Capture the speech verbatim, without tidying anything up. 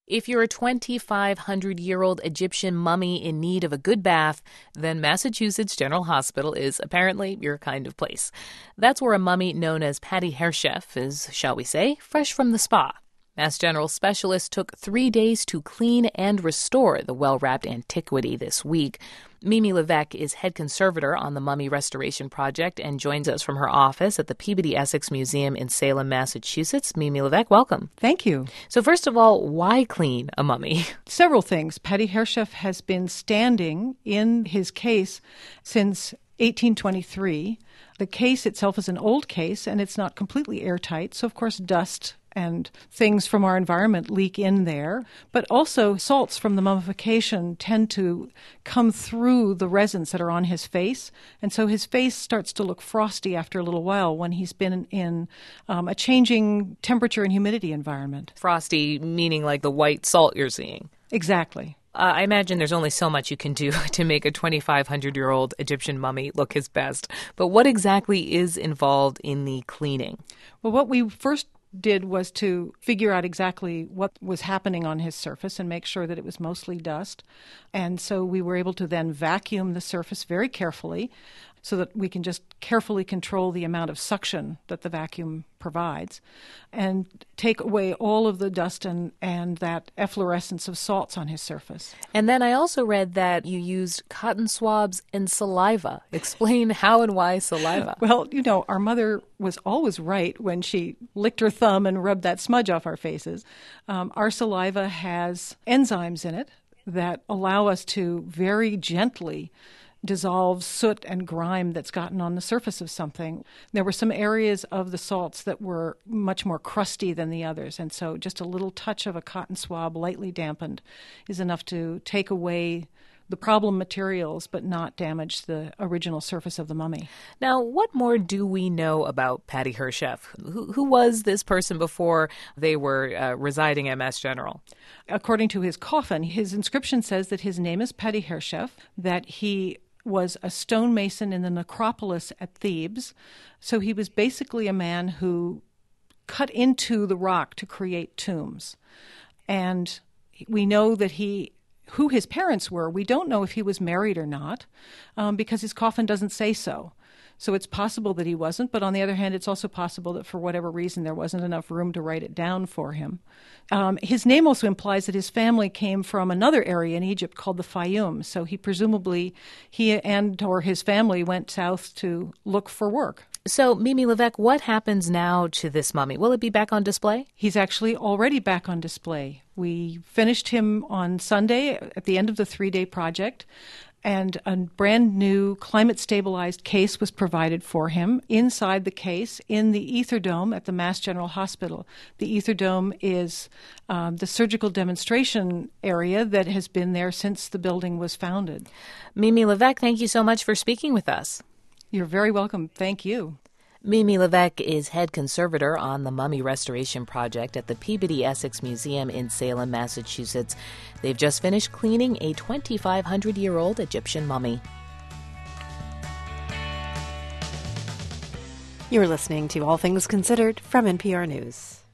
If you're a twenty-five hundred year old Egyptian mummy in need of a good bath, then Massachusetts General Hospital is apparently your kind of place. That's where a mummy known as Patty Hersheff is, shall we say, fresh from the spa. Mass General specialists took three days to clean and restore the well-wrapped antiquity this week. Mimi Levesque is head conservator on the Mummy Restoration Project and joins us from her office at the Peabody Essex Museum in Salem, Massachusetts. Mimi Levesque, welcome. Thank you. So first of all, why clean a mummy? Several things. Patty Hersheff has been standing in his case since eighteen twenty-three. The case itself is an old case, and it's not completely airtight, so of course dust and things from our environment leak in there. But also salts from the mummification tend to come through the resins that are on his face. And so his face starts to look frosty after a little while when he's been in um, a changing temperature and humidity environment. Frosty meaning like the white salt you're seeing. Exactly. Uh, I imagine there's only so much you can do to make a twenty-five hundred year old Egyptian mummy look his best. But what exactly is involved in the cleaning? Well, what we first did was to figure out exactly what was happening on his surface and make sure that it was mostly dust. And so we were able to then vacuum the surface very carefully so that we can just carefully control the amount of suction that the vacuum provides and take away all of the dust and, and that efflorescence of salts on his surface. And then I also read that you used cotton swabs and saliva. Explain how and why saliva. Well, you know, our mother was always right when she licked her thumb and rubbed that smudge off our faces. Um, our saliva has enzymes in it that allow us to very gently dissolve soot and grime that's gotten on the surface of something. There were some areas of the salts that were much more crusty than the others, and so just a little touch of a cotton swab, lightly dampened, is enough to take away the problem materials but not damage the original surface of the mummy. Now, what more do we know about Patty Hersheff? Who, who was this person before they were uh, residing at Mass General? According to his coffin, his inscription says that his name is Patty Hersheff, that he was a stonemason in the necropolis at Thebes. So he was basically a man who cut into the rock to create tombs. And we know that he, who his parents were. We don't know if he was married or not, um, because his coffin doesn't say so. So it's possible that he wasn't, but on the other hand, it's also possible that for whatever reason there wasn't enough room to write it down for him. Um, his name also implies that his family came from another area in Egypt called the Fayum, so he presumably, he and or his family went south to look for work. So, Mimi Levesque, what happens now to this mummy? Will it be back on display? He's actually already back on display. We finished him on Sunday at the end of the three-day project, and a brand new climate-stabilized case was provided for him inside the case in the Ether Dome at the Mass General Hospital. The Ether Dome is um, the surgical demonstration area that has been there since the building was founded. Mimi Levesque, thank you so much for speaking with us. You're very welcome. Thank you. Mimi Levesque is head conservator on the Mummy Restoration Project at the Peabody Essex Museum in Salem, Massachusetts. They've just finished cleaning a twenty-five hundred year old Egyptian mummy. You're listening to All Things Considered from N P R News.